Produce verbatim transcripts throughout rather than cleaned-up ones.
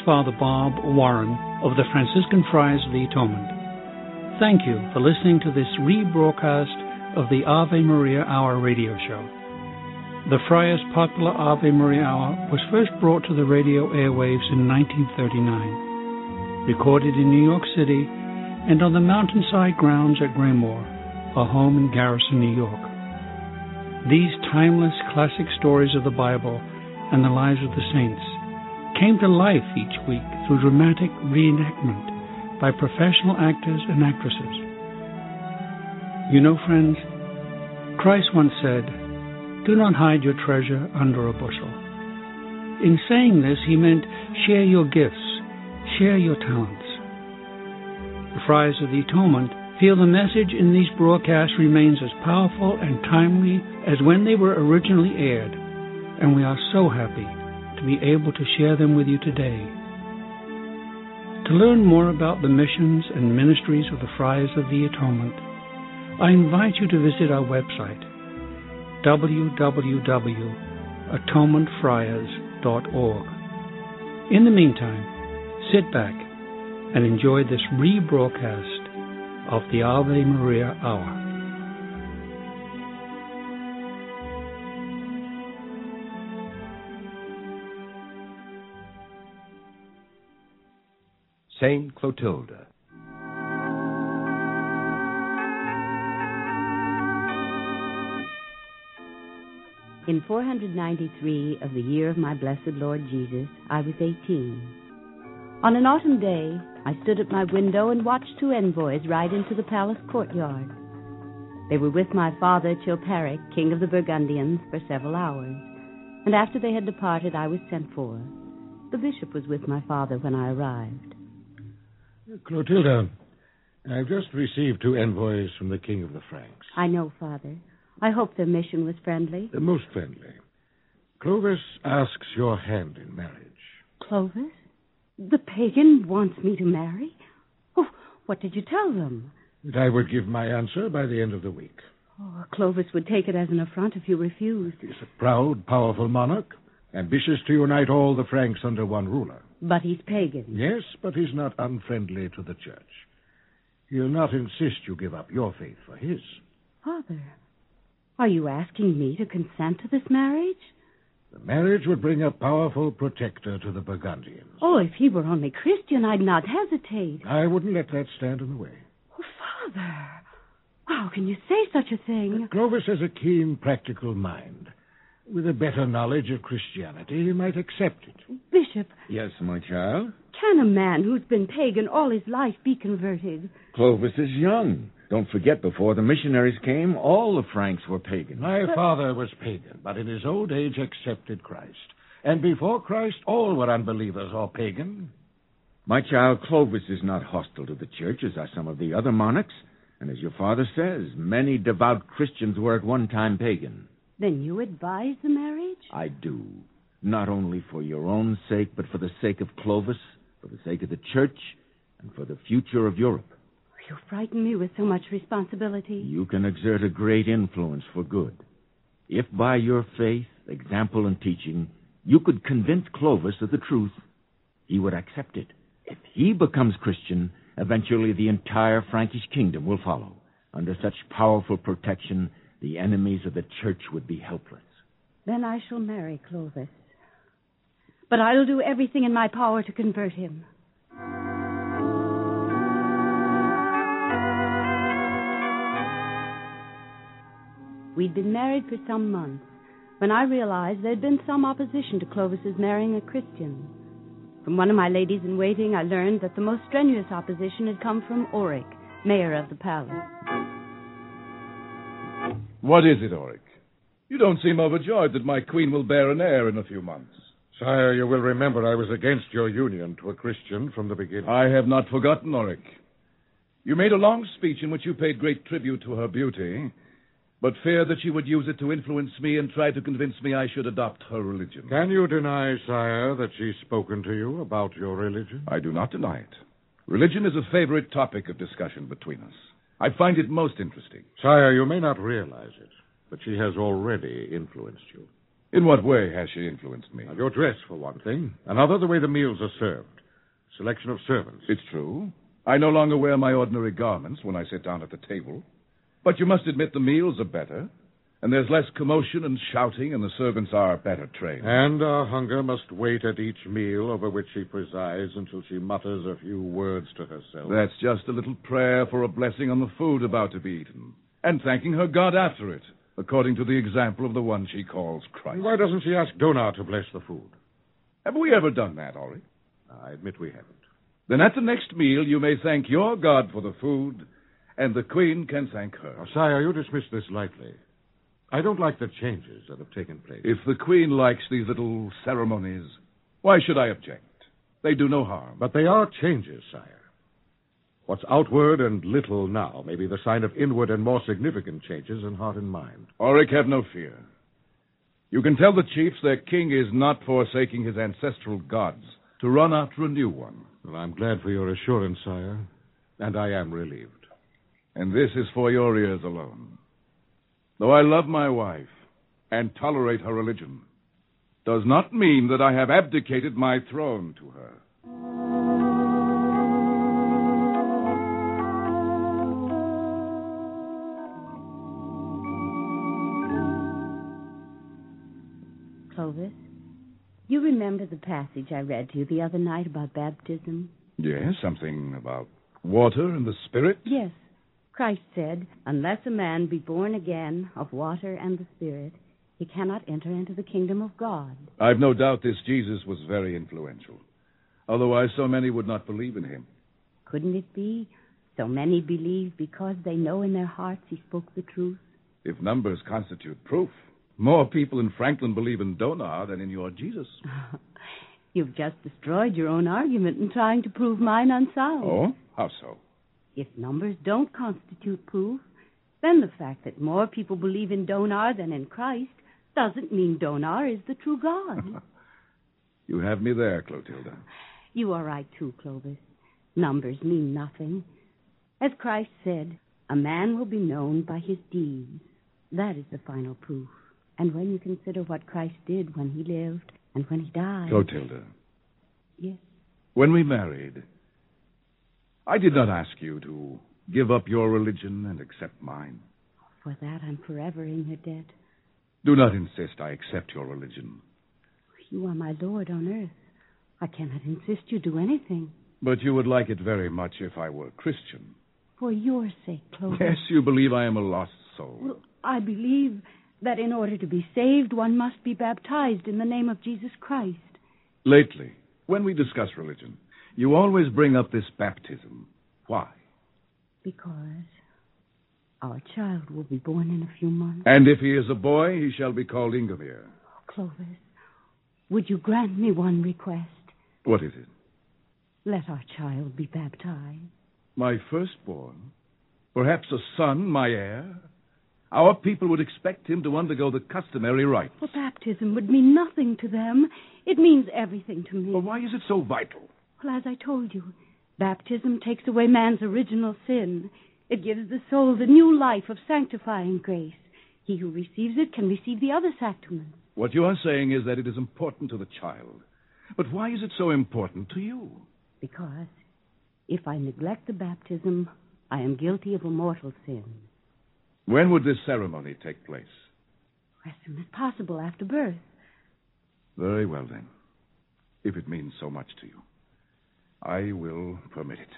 Father Bob Warren of the Franciscan Friars of the Atonement. Thank you for listening to this rebroadcast of the Ave Maria Hour radio show. The Friars' popular Ave Maria Hour was first brought to the radio airwaves in nineteen thirty-nine, recorded in New York City and on the mountainside grounds at Graymoor, a home in Garrison, New York. These timeless classic stories of the Bible and the lives of the saints came to life each week through dramatic reenactment by professional actors and actresses. You know, friends, Christ once said, "Do not hide your treasure under a bushel." In saying this, he meant share your gifts, share your talents. The Friars of the Atonement feel the message in these broadcasts remains as powerful and timely as when they were originally aired, and we are so happy to be able to share them with you today. To learn more about the missions and ministries of the Friars of the Atonement, I invite you to visit our website, w w w dot atonement friars dot org. In the meantime, sit back and enjoy this rebroadcast of the Ave Maria Hour. Saint Clotilda. In four hundred ninety-three of the year of my blessed Lord Jesus, I was eighteen. On an autumn day, I stood at my window and watched two envoys ride into the palace courtyard. They were with my father, Chilperic, king of the Burgundians, for several hours, and after they had departed, I was sent for. The bishop was with my father when I arrived. Clotilda, I've just received two envoys from the King of the Franks. I know, Father. I hope their mission was friendly. Uh, most friendly. Clovis asks your hand in marriage. Clovis? The pagan wants me to marry? Oh, what did you tell them? That I would give my answer by the end of the week. Oh, Clovis would take it as an affront if you refused. He's a proud, powerful monarch, ambitious to unite all the Franks under one ruler. But he's pagan. Yes, but he's not unfriendly to the church. He'll not insist you give up your faith for his. Father, are you asking me to consent to this marriage? The marriage would bring a powerful protector to the Burgundians. Oh, if he were only Christian, I'd not hesitate. I wouldn't let that stand in the way. Oh, Father, how can you say such a thing? Clovis has a keen, practical mind. With a better knowledge of Christianity, he might accept it. Bishop. Yes, my child? Can a man who's been pagan all his life be converted? Clovis is young. Don't forget, before the missionaries came, all the Franks were pagan. My father was pagan, but in his old age accepted Christ. And before Christ, all were unbelievers or pagan. My child, Clovis is not hostile to the church, as are some of the other monarchs. And as your father says, many devout Christians were at one time pagan. Then you advise the marriage? I do. Not only for your own sake, but for the sake of Clovis, for the sake of the church, and for the future of Europe. You frighten me with so much responsibility. You can exert a great influence for good. If by your faith, example, and teaching, you could convince Clovis of the truth, he would accept it. If he becomes Christian, eventually the entire Frankish kingdom will follow. Under such powerful protection, the enemies of the church would be helpless. Then I shall marry Clovis. But I'll do everything in my power to convert him. We'd been married for some months when I realized there'd been some opposition to Clovis's marrying a Christian. From one of my ladies-in-waiting, I learned that the most strenuous opposition had come from Auric, mayor of the palace. What is it, Auric? You don't seem overjoyed that my queen will bear an heir in a few months. Sire, you will remember I was against your union to a Christian from the beginning. I have not forgotten, Auric. You made a long speech in which you paid great tribute to her beauty, but feared that she would use it to influence me and try to convince me I should adopt her religion. Can you deny, sire, that she's spoken to you about your religion? I do not deny it. Religion is a favorite topic of discussion between us. I find it most interesting. Sire, you may not realize it, but she has already influenced you. In what way has she influenced me? Now, your dress, for one thing. Another, the way the meals are served. Selection of servants. It's true. I no longer wear my ordinary garments when I sit down at the table. But you must admit the meals are better, and there's less commotion and shouting, and the servants are better trained. And our hunger must wait at each meal over which she presides until she mutters a few words to herself. That's just a little prayer for a blessing on the food about to be eaten, and thanking her God after it, according to the example of the one she calls Christ. Why doesn't she ask Donar to bless the food? Have we ever done that, Ulrich? I admit we haven't. Then at the next meal, you may thank your God for the food, and the Queen can thank her. Now, sire, you dismiss this lightly. I don't like the changes that have taken place. If the Queen likes these little ceremonies, why should I object? They do no harm. But they are changes, sire. What's outward and little now may be the sign of inward and more significant changes in heart and mind. Ulrich, have no fear. You can tell the chiefs their king is not forsaking his ancestral gods to run after a new one. Well, I'm glad for your assurance, sire, and I am relieved. And this is for your ears alone. Though I love my wife and tolerate her religion, does not mean that I have abdicated my throne to her. Clovis, you remember the passage I read to you the other night about baptism? Yes, something about water and the Spirit? Yes. Christ said, unless a man be born again of water and the Spirit, he cannot enter into the kingdom of God. I've no doubt this Jesus was very influential. Otherwise, so many would not believe in him. Couldn't it be so many believe because they know in their hearts he spoke the truth? If numbers constitute proof, more people in Franklin believe in Donar than in your Jesus. You've just destroyed your own argument in trying to prove mine unsound. Oh? How so? If numbers don't constitute proof, then the fact that more people believe in Donar than in Christ doesn't mean Donar is the true God. You have me there, Clotilda. You are right, too, Clovis. Numbers mean nothing. As Christ said, a man will be known by his deeds. That is the final proof. And when you consider what Christ did when he lived and when he died... Clotilda. Yes? When we married, I did not ask you to give up your religion and accept mine. For that, I'm forever in your debt. Do not insist I accept your religion. You are my Lord on earth. I cannot insist you do anything. But you would like it very much if I were Christian. For your sake, Clovis. Yes, you believe I am a lost soul. Well, I believe that in order to be saved, one must be baptized in the name of Jesus Christ. Lately, when we discuss religion, you always bring up this baptism. Why? Because our child will be born in a few months. And if he is a boy, he shall be called Ingomir. Oh, Clovis, would you grant me one request? What is it? Let our child be baptized. My firstborn? Perhaps a son, my heir? Our people would expect him to undergo the customary rites. Well, baptism would mean nothing to them. It means everything to me. Well, why is it so vital? Well, as I told you, baptism takes away man's original sin. It gives the soul the new life of sanctifying grace. He who receives it can receive the other sacraments. What you are saying is that it is important to the child. But why is it so important to you? Because if I neglect the baptism, I am guilty of a mortal sin. When would this ceremony take place? As soon as possible after birth. Very well, then. If it means so much to you, I will permit it.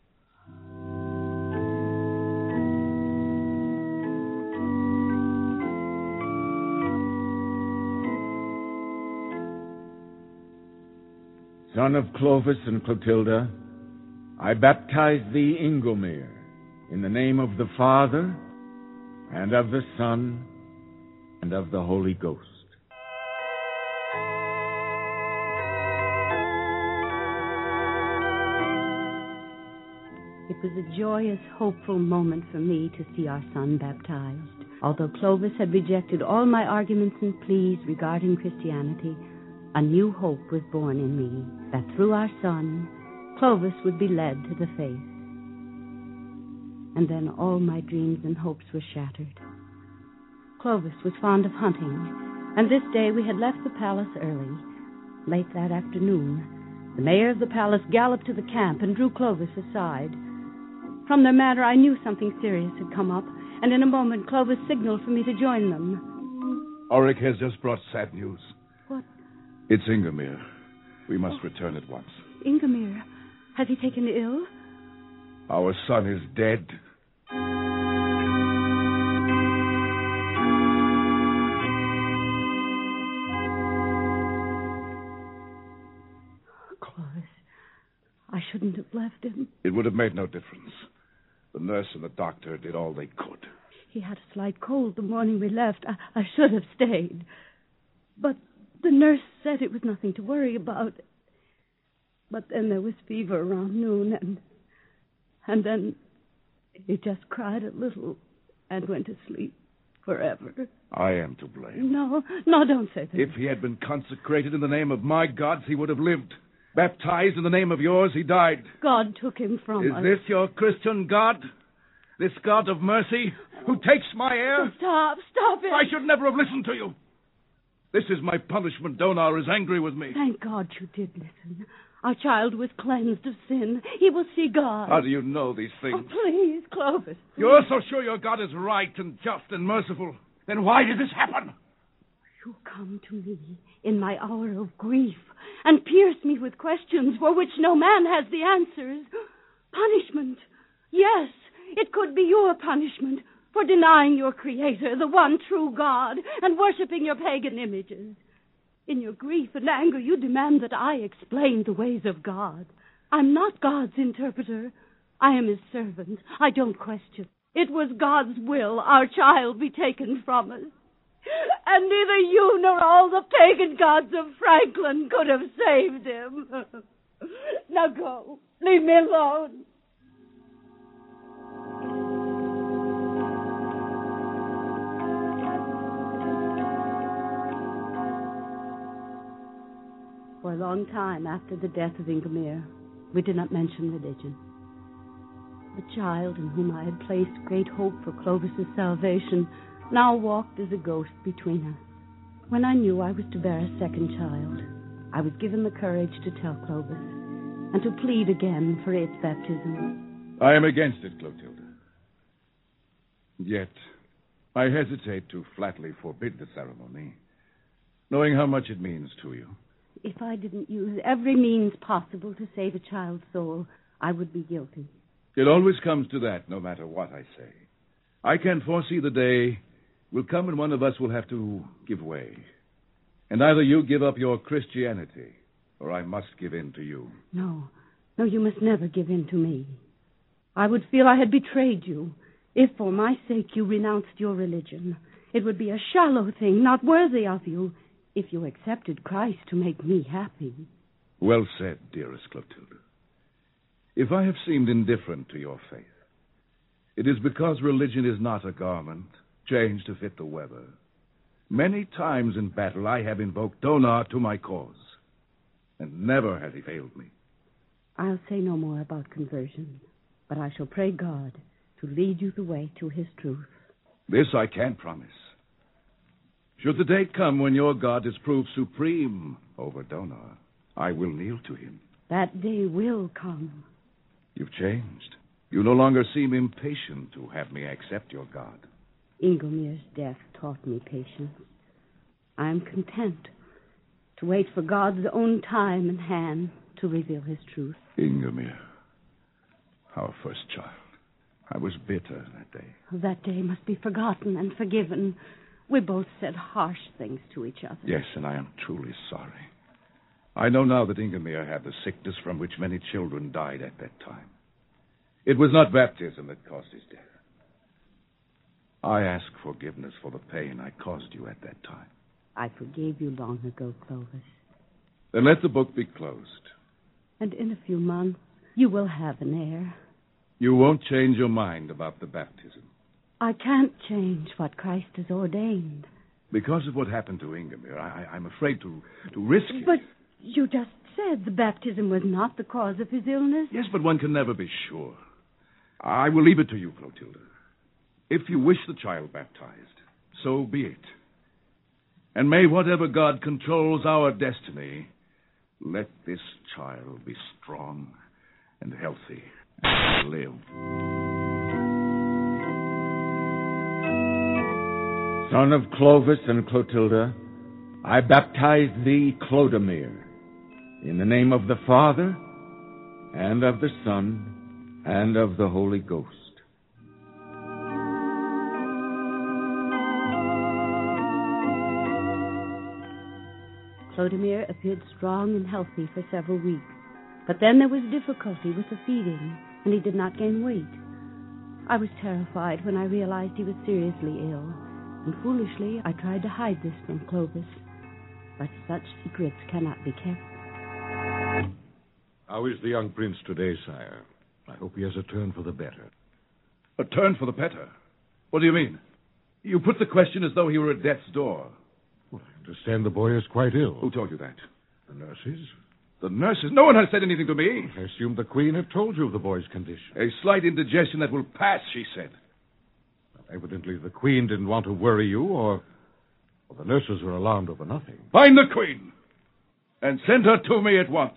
Son of Clovis and Clotilda, I baptize thee, Ingomir, in the name of the Father, and of the Son, and of the Holy Ghost. It was a joyous, hopeful moment for me to see our son baptized. Although Clovis had rejected all my arguments and pleas regarding Christianity, a new hope was born in me, that through our son, Clovis would be led to the faith. And then all my dreams and hopes were shattered. Clovis was fond of hunting, And this day we had left the palace early. Late that afternoon, the mayor of the palace galloped to the camp and drew Clovis aside. From their manner, I knew something serious had come up, and in a moment Clovis signaled for me to join them. Ulrich has just brought sad news. What? It's Ingomir. We must oh. return at once. Ingomir? Has he taken ill? Our son is dead. Clovis, I shouldn't have left him. It would have made no difference. The nurse and the doctor did all they could. He had a slight cold the morning we left. I, I should have stayed. But the nurse said it was nothing to worry about. But then there was fever around noon, and and then he just cried a little and went to sleep forever. I am to blame. No, no, don't say that. If he had been consecrated in the name of my gods, he would have lived. Baptized in the name of yours, he died. God took him from Is us. Is this your Christian God? This God of mercy who takes my heir? Stop, stop it. I should never have listened to you. This is my punishment. Donar is angry with me. Thank God you did listen. Our child was cleansed of sin. He will see God. How do you know these things? Oh, please, Clovis. Please. You're so sure your God is right and just and merciful. Then why did this happen? You come to me in my hour of grief and pierce me with questions for which no man has the answers. Punishment. Yes, it could be your punishment for denying your Creator, the one true God, and worshiping your pagan images. In your grief and anger, you demand that I explain the ways of God. I'm not God's interpreter. I am his servant. I don't question. It was God's will our child be taken from us. And neither you nor all the pagan gods of Franklin could have saved him. Now go. Leave me alone. For a long time after the death of Ingomir, we did not mention religion. The child in whom I had placed great hope for Clovis's salvation now walked as a ghost between us. When I knew I was to bear a second child, I was given the courage to tell Clovis and to plead again for its baptism. I am against it, Clotilda. Yet, I hesitate to flatly forbid the ceremony, knowing how much it means to you. If I didn't use every means possible to save a child's soul, I would be guilty. It always comes to that, no matter what I say. I can foresee the day will come when one of us will have to give way. And either you give up your Christianity, or I must give in to you. No, no, you must never give in to me. I would feel I had betrayed you. If for my sake you renounced your religion, it would be a shallow thing, not worthy of you, if you accepted Christ to make me happy. Well said, dearest Clotilda. If I have seemed indifferent to your faith, it is because religion is not a garment changed to fit the weather. Many times in battle I have invoked Donar to my cause, and never has he failed me. I'll say no more about conversion, but I shall pray God to lead you the way to his truth. This I can promise. Should the day come when your God is proved supreme over Donar, I will kneel to him. That day will come. You've changed. You no longer seem impatient to have me accept your God. Ingomir's death taught me patience. I am content to wait for God's own time and hand to reveal his truth. Ingomir, our first child. I was bitter that day. That day must be forgotten and forgiven. We both said harsh things to each other. Yes, and I am truly sorry. I know now that Ingomir had the sickness from which many children died at that time. It was not baptism that caused his death. I ask forgiveness for the pain I caused you at that time. I forgave you long ago, Clovis. Then let the book be closed. And in a few months, you will have an heir. You won't change your mind about the baptism. I can't change what Christ has ordained. Because of what happened to Ingomir, I, I'm afraid to, to risk it. But you just said the baptism was not the cause of his illness. Yes, but one can never be sure. I will leave it to you, Clotilda. If you wish the child baptized, so be it. And may whatever God controls our destiny, let this child be strong and healthy and live. Son of Clovis and Clotilda, I baptize thee, Clodomir, in the name of the Father, and of the Son, and of the Holy Ghost. Clodomir appeared strong and healthy for several weeks, but then there was difficulty with the feeding, and he did not gain weight. I was terrified when I realized he was seriously ill, and foolishly I tried to hide this from Clovis. But such secrets cannot be kept. How is the young prince today, sire? I hope he has a turn for the better. A turn for the better? What do you mean? You put the question as though he were at death's door. Well, I understand the boy is quite ill. Who told you that? The nurses. The nurses? No one has said anything to me. I assumed the queen had told you of the boy's condition. A slight indigestion that will pass, she said. Evidently the queen didn't want to worry you, or, or the nurses were alarmed over nothing. Find the queen, and send her to me at once.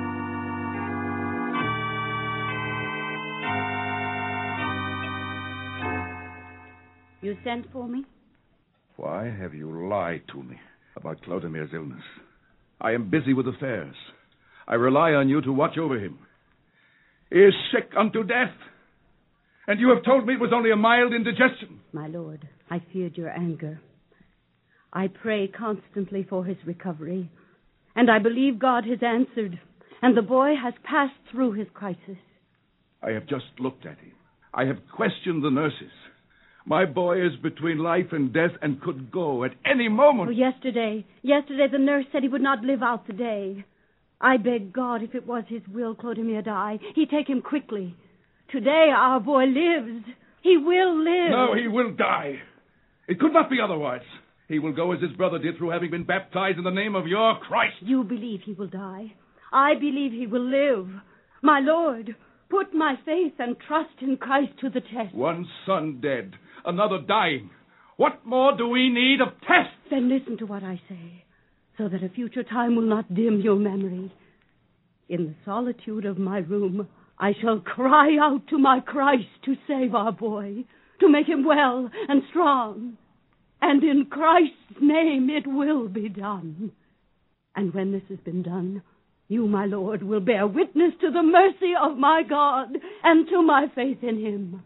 You sent for me? Why have you lied to me about Clodomir's illness? I am busy with affairs. I rely on you to watch over him. He is sick unto death. And you have told me it was only a mild indigestion. My lord, I feared your anger. I pray constantly for his recovery, and I believe God has answered, and the boy has passed through his crisis. I have just looked at him. I have questioned the nurses. My boy is between life and death and could go at any moment. Oh, yesterday, yesterday the nurse said he would not live out the day. I beg God, if it was his will Clodomir die, he'd take him quickly. Today our boy lives. He will live. No, he will die. It could not be otherwise. He will go as his brother did through having been baptized in the name of your Christ. You believe he will die. I believe he will live. My Lord, put my faith and trust in Christ to the test. One son dead, another dying. What more do we need of tests? Then listen to what I say, so that a future time will not dim your memory. In the solitude of my room, I shall cry out to my Christ to save our boy, to make him well and strong. And in Christ's name it will be done. And when this has been done, you, my Lord, will bear witness to the mercy of my God and to my faith in him.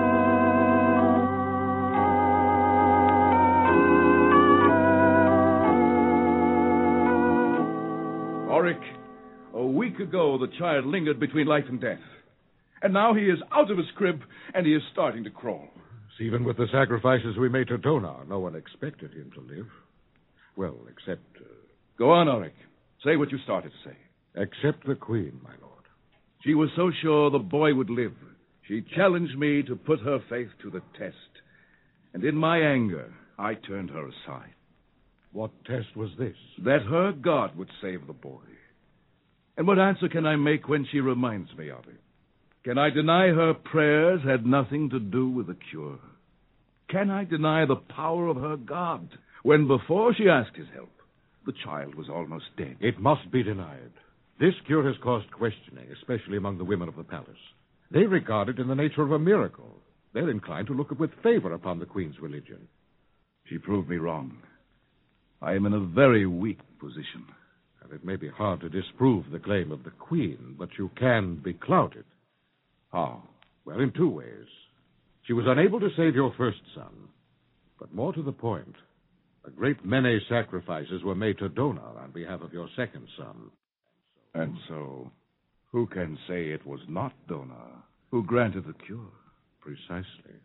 Oric, a week ago the child lingered between life and death. And now he is out of his crib and he is starting to crawl. Even with the sacrifices we made to Donar, no one expected him to live. Well, except... Uh, Go on, Oric. Say what you started to say. Except the queen, my lord. She was so sure the boy would live. She challenged me to put her faith to the test. And in my anger, I turned her aside. What test was this? That her God would save the boy. And what answer can I make when she reminds me of it? Can I deny her prayers had nothing to do with the cure? Can I deny the power of her God when before she asked his help, the child was almost dead? It must be denied. This cure has caused questioning, especially among the women of the palace. They regard it in the nature of a miracle. They're inclined to look with favor upon the queen's religion. She proved me wrong. I am in a very weak position. And it may be hard to disprove the claim of the queen, but you can be clouded. How? Well, in two ways. She was unable to save your first son. But more to the point, a great many sacrifices were made to Donar on behalf of your second son. And so, who can say it was not Donar who granted the cure? Precisely.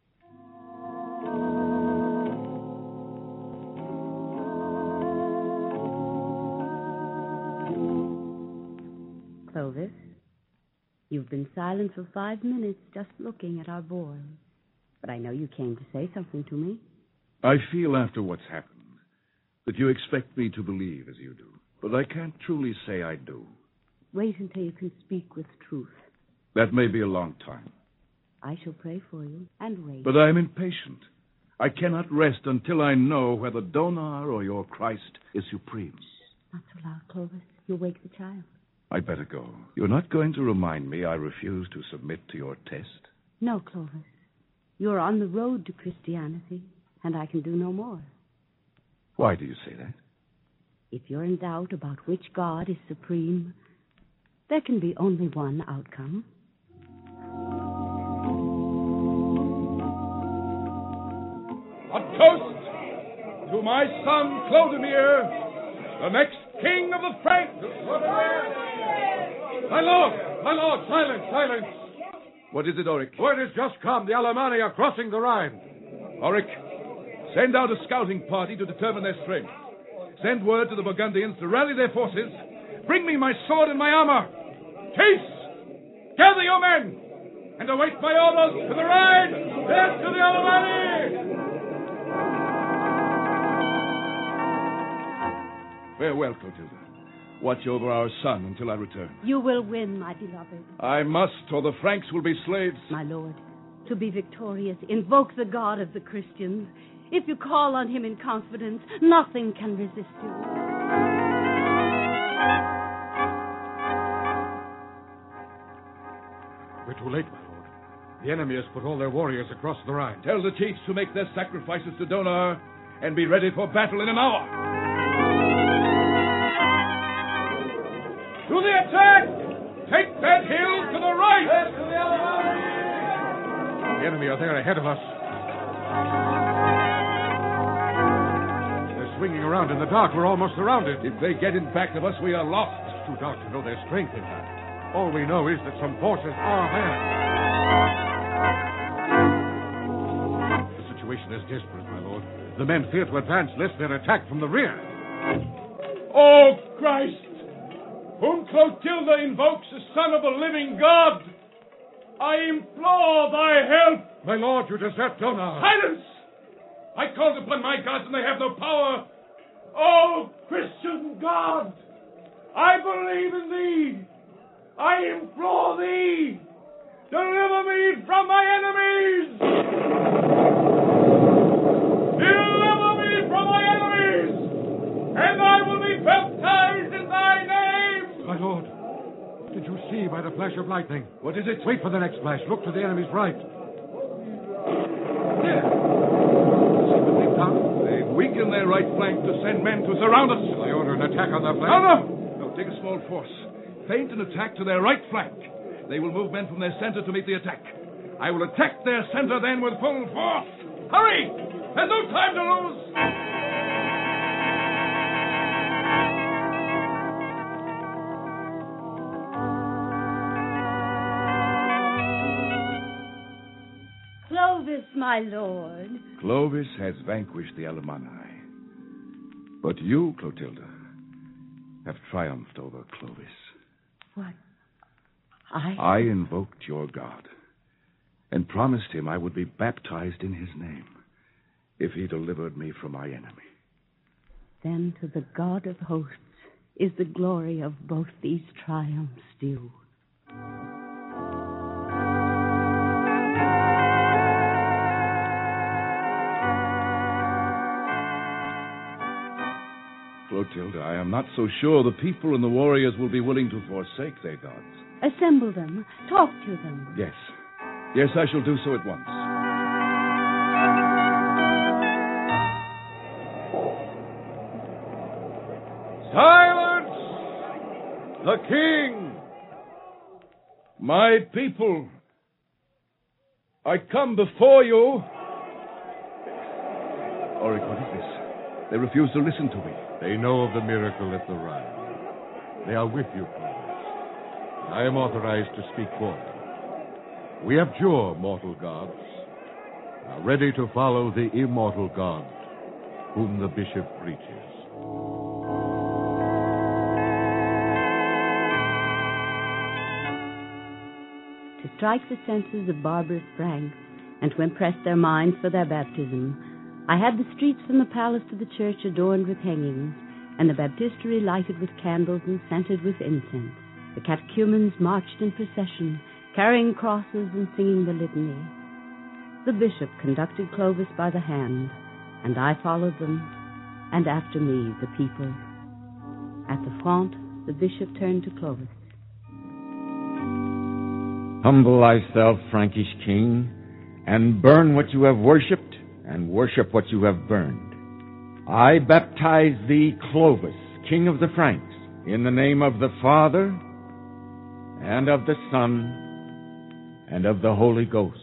Clovis, you've been silent for five minutes just looking at our boy. But I know you came to say something to me. I feel after what's happened that you expect me to believe as you do. But I can't truly say I do. Wait until you can speak with truth. That may be a long time. I shall pray for you and wait. But I'm impatient. I cannot rest until I know whether Donar or your Christ is supreme. Shh, not so loud, Clovis. You'll wake the child. I'd better go. You're not going to remind me I refuse to submit to your test? No, Clovis. You're on the road to Christianity, and I can do no more. Why do you say that? If you're in doubt about which God is supreme, there can be only one outcome. A toast to my son Clodomir, the next king of the Franks. My lord! My lord! Silence! Silence! What is it, Auric? Word has just come. The Alemanni are crossing the Rhine. Auric, send out a scouting party to determine their strength. Send word to the Burgundians to rally their forces. Bring me my sword and my armor. Chase! Gather your men! And await my orders to the Rhine! Yes, to the Alemanni! Farewell, Clotilda. Watch over our son until I return. You will win, my beloved. I must, or the Franks will be slaves. My lord, to be victorious, invoke the God of the Christians. If you call on him in confidence, nothing can resist you. We're too late, my lord. The enemy has put all their warriors across the Rhine. Tell the chiefs to make their sacrifices to Donar and be ready for battle in an hour. To the attack! Take that hill to the right! Yes, to the Alemanni! The enemy are there ahead of us. They're swinging around in the dark. We're almost surrounded. If they get in back of us, we are lost. It's too dark to know their strength in that. All we know is that some forces are there. The situation is desperate, my lord. The men fear to advance lest they're attacked from the rear. Oh, Christ! Whom Clotilda invokes as son of a living God, I implore thy help. My lord, you desert Donar. Silence! I called upon my gods and they have no power. Oh, Christian God, I believe in thee. I implore thee, deliver me from my enemies. Deliver me from my enemies, and I will be baptized in thy name. My lord, did you see by the flash of lightning? What is it? Wait for the next flash. Look to the enemy's right. There. See what they've done? They've weakened their right flank to send men to surround us. Shall I order an attack on their flank? No, no. No, take a small force. Feint an attack to their right flank. They will move men from their center to meet the attack. I will attack their center then with full force. Hurry! There's no time to lose. Clovis, my lord. Clovis has vanquished the Alemanni. But you, Clotilda, have triumphed over Clovis. What? I? I invoked your God and promised him I would be baptized in his name if he delivered me from my enemy. Then to the God of hosts is the glory of both these triumphs due. Clotilda, I am not so sure the people and the warriors will be willing to forsake their gods. Assemble them. Talk to them. Yes. Yes, I shall do so at once. Silence! The king! My people, I come before you. Auric, what is this? They refuse to listen to me. They know of the miracle at the Rhine. They are with you, Clovis. I am authorized to speak for them. We abjure mortal gods, are ready to follow the immortal God whom the bishop preaches. To strike the senses of barbarous Franks, and to impress their minds for their baptism, I had the streets from the palace to the church adorned with hangings, and the baptistery lighted with candles and scented with incense. The catechumens marched in procession, carrying crosses and singing the litany. The bishop conducted Clovis by the hand, and I followed them, and after me the people. At the font, the bishop turned to Clovis. Humble thyself, Frankish king, and burn what you have worshipped, and worship what you have burned. I baptize thee, Clovis, king of the Franks, in the name of the Father, and of the Son, and of the Holy Ghost.